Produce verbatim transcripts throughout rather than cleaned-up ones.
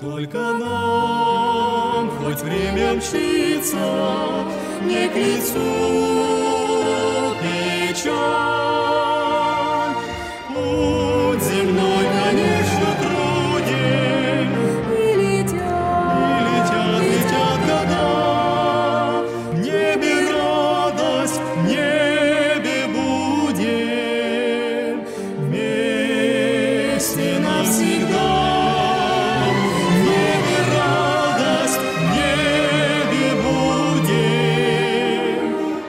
Только нам хоть время мчится, не к лицу печаль. Путь земной, конечно, труден, И летят, и летят, летят года. В небе радость, в небе будем вместе навсегда. В небе радость, в небе будем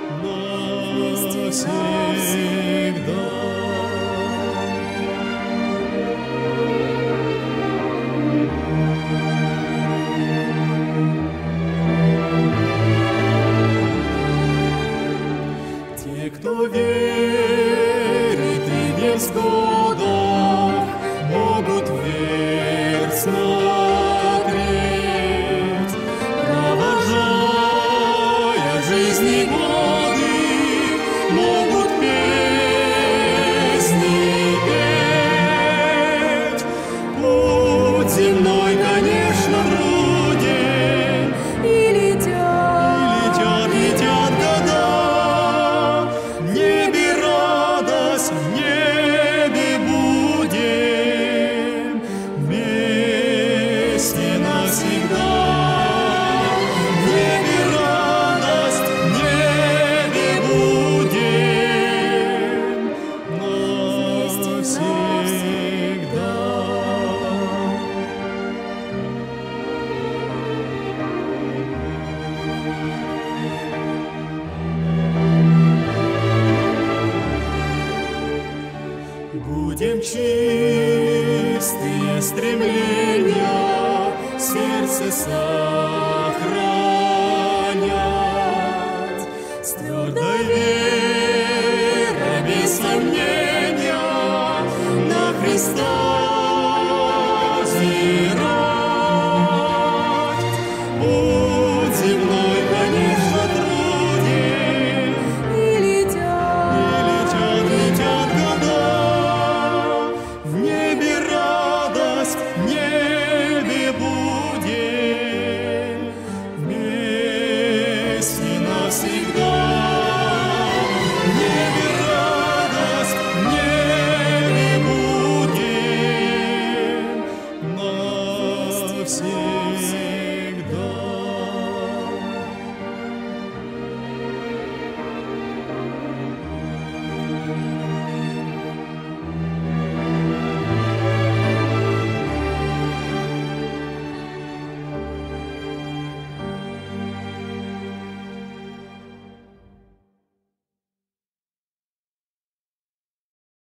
навсегда. Те, кто верит и в невзгодах, могут вверх смотреть, провожая жизни годы, могут песни петь. Путь земной, конечно, труден, и летят, летят, летят года. В небе радость, в небе будем вместе навсегда. В небе радость, в небе будем навсегда. Будем чистые стремления в сердце сохранять, с твердой верой, без сомнения, на Христа взирать.